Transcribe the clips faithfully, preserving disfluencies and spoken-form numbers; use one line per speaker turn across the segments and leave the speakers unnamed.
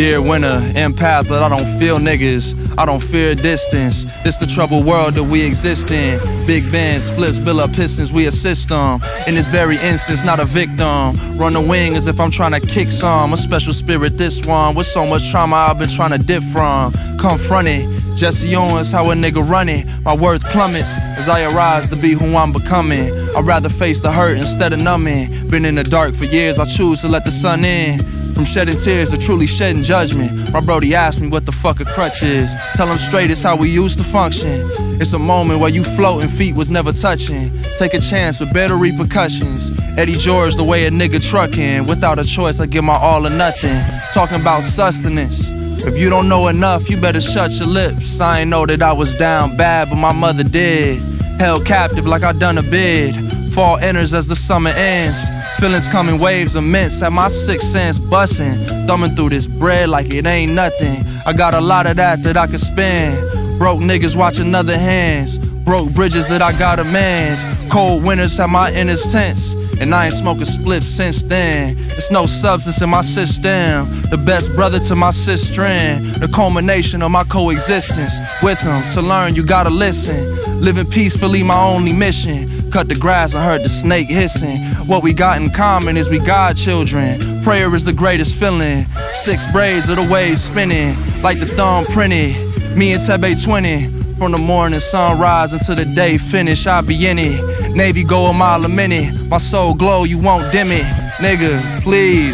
Dear winter, empath, but I don't feel niggas. I don't fear distance. This the troubled world that we exist in. Big Ben, splits, bill up pistons, we assist them. In this very instance, not a victim. Run the wing as if I'm trying to kick some. A special spirit, this one. With so much trauma I've been trying to dip from. Confront it. Jesse Owens, how a nigga run it. My worth plummets as I arise to be who I'm becoming. I'd rather face the hurt instead of numbing. Been in the dark for years, I choose to let the sun in. From shedding tears to truly shedding judgment. My brody asked me what the fuck a crutch is. Tell him straight it's how we used to function. It's a moment where you float and feet was never touching. Take a chance with better repercussions. Eddie George, the way a nigga trucking. Without a choice, I give my all or nothing. Talking about sustenance. If you don't know enough, you better shut your lips. I ain't know that I was down bad, but my mother did. Held captive like I done a bid. Fall enters as the summer ends. Feelings come in waves immense. At my sixth sense bustin'. Thumbing through this bread like it ain't nothing. I got a lot of that that I can spend. Broke niggas watching other hands. Broke bridges that I gotta mend. Cold winters have my inner tense. And I ain't smoking spliffs since then. There's no substance in my system. The best brother to my sister. The culmination of my coexistence with him. To learn, you gotta listen. Living peacefully, my only mission. Cut the grass and heard the snake hissing. What we got in common is we God children. Prayer is the greatest feeling. Six braids of the waves spinning. Like the thumb printed. Me and Tebe twenty. From the morning sunrise until the day finish, I be in it. Navy go a mile a minute. My soul glow, you won't dim it. Nigga, please.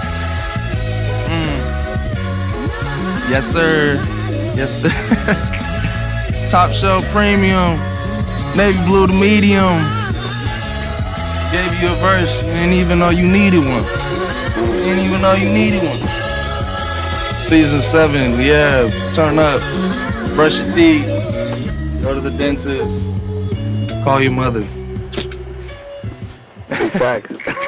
Mm. Yes, sir. Yes, sir. Top shelf premium. Navy blue to medium. Gave you a verse, you didn't even know you needed one. You didn't even know you needed one. Season seven, yeah, turn up. Brush your teeth. Go to the dentist. Call your mother.
Facts.